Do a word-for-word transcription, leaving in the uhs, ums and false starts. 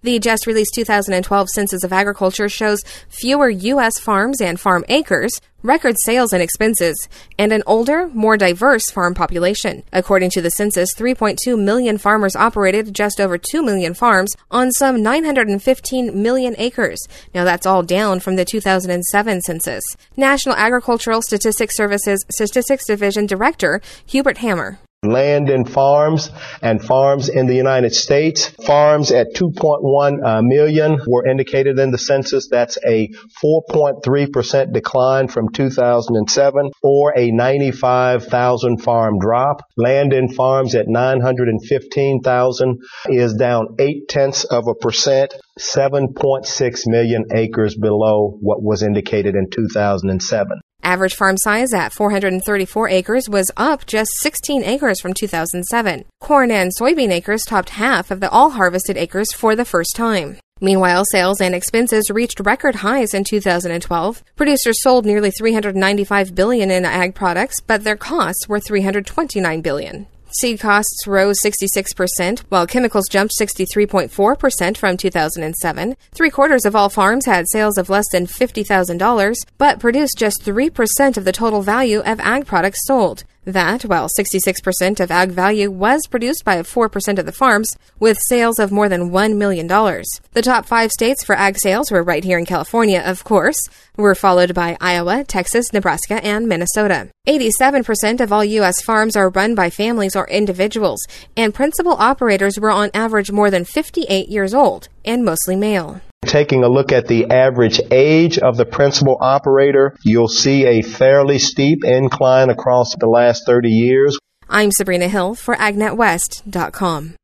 The just-released two thousand twelve Census of Agriculture shows fewer U S farms and farm acres, record sales and expenses, and an older, more diverse farm population. According to the census, three point two million farmers operated just over two million farms on some nine hundred fifteen million acres. Now that's all down from the two thousand seven census. National Agricultural Statistics Services Statistics Division Director Hubert Hammer. Land and farms and farms in the United States. Farms at two point one uh, million were indicated in the census. That's a four point three percent decline from two thousand seven, or a ninety-five thousand farm drop. Land and farms at nine hundred fifteen thousand is down eight tenths of a percent, seven point six million acres below what was indicated in two thousand seven. Average farm size at four hundred thirty-four acres was up just sixteen acres from two thousand seven. Corn and soybean acres topped half of the all-harvested acres for the first time. Meanwhile, sales and expenses reached record highs in two thousand twelve. Producers sold nearly three hundred ninety-five billion dollars in ag products, but their costs were three hundred twenty-nine billion dollars. Seed costs rose sixty-six percent, while chemicals jumped sixty-three point four percent from two thousand seven. Three-quarters of all farms had sales of less than fifty thousand dollars, but produced just three percent of the total value of ag products sold. That, while sixty-six percent of ag value was produced by four percent of the farms, with sales of more than one million dollars. The top five states for ag sales were right here in California, of course, were followed by Iowa, Texas, Nebraska, and Minnesota. eighty-seven percent of all U S farms are run by families or individuals, and principal operators were on average more than fifty-eight years old, and mostly male. Taking a look at the average age of the principal operator, you'll see a fairly steep incline across the last thirty years. I'm Sabrina Hill for ag net west dot com.